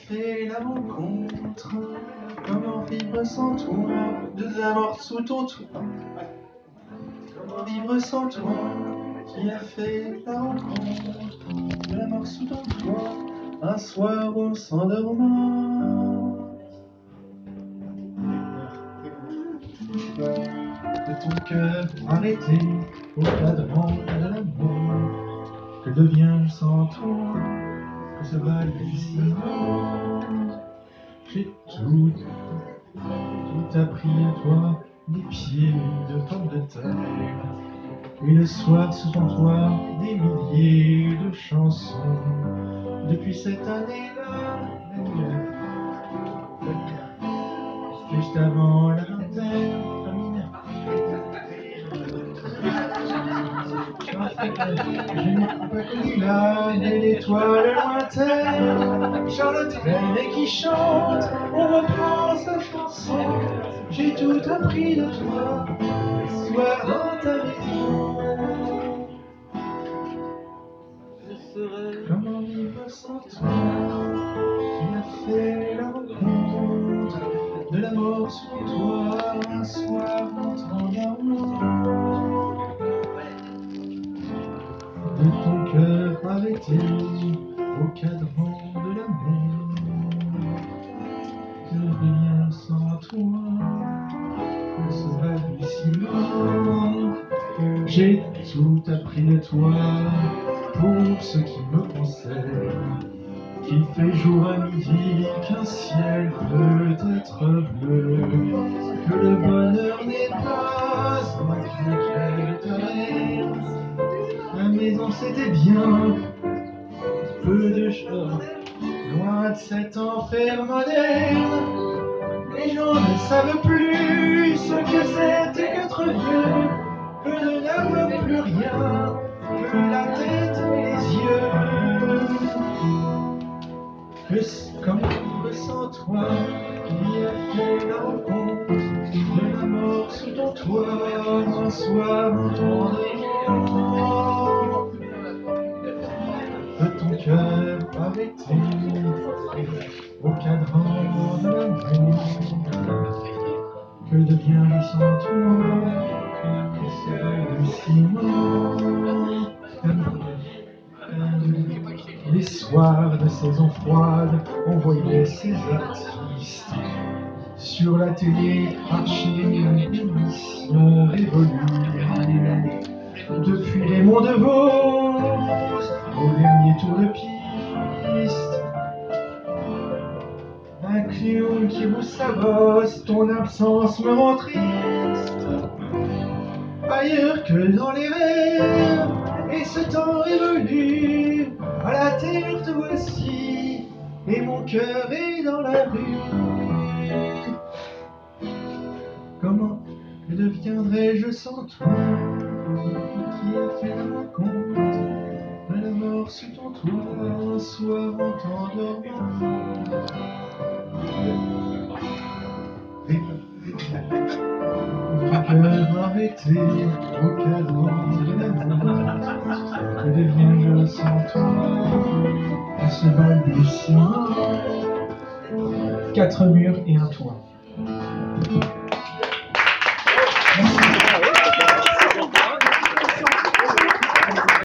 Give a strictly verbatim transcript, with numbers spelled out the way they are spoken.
fait la rencontre? Comment vivre sans toi? De la mort sous ton toit. Comment vivre sans toi? Qui a fait la rencontre? De la mort sous ton toit. Un soir en s'endormant. De ton cœur arrêté au cadran de la mort. Que deviens-je sans toi? Que ce balbutiement? J'ai tout, tout appris à toi, des pieds de pommes de terre. Et le soir sous ton toit, des milliers de chansons. Depuis cette année-là, la mienne, juste avant la vingtaine, je n'ai pas connu la belle étoile lointaine, Charlotte Reine qui chante, on reprend sa chanson. J'ai tout appris de toi, le soir dans ta maison. Comment vivre sans toi? Qui a fait la rencontre de la mort sur toi un soir en t'endormant? De ton cœur arrêté au cadran de la mer. Que devient sans toi? Que ce balbutiement? J'ai tout appris de toi pour ce qui me concerne. Qu'il fait jour à midi, qu'un ciel peut être bleu, que le bonheur n'est pas un claquet de rêve. La maison c'était bien, peu de choses, loin de cet enfer moderne. Les gens ne savent plus ce que c'est qu'être vieux, que de n'avoir plus rien, que la tête et les yeux. Que comment vivre sans toi? Qui a fait la rencontre de la mort sous ton toit un soir en t'endormant? De ton cœur arrêté au cadran de la mer. Que devient-je sans toi? Que ce balbutiement? Les soirs de saison froide, on voyait ces artistes sur la télé archiver une émission révolue. Depuis Raymond DeVos au dernier tour de piste, un clown qui vous sabosse, ton absence me rend triste. Ailleurs que dans les rêves, et ce temps évolue. À la terre te voici, et mon cœur est dans la rue. Comment que deviendrais-je sans toi? Qui a fait la rencontre de la mort sous ton toit un soir en t'endormant? Ton cœur arrêté au cadran de la mer. Que deviens-je sans toi? À ce balbutiement. Quatre murs et un toit.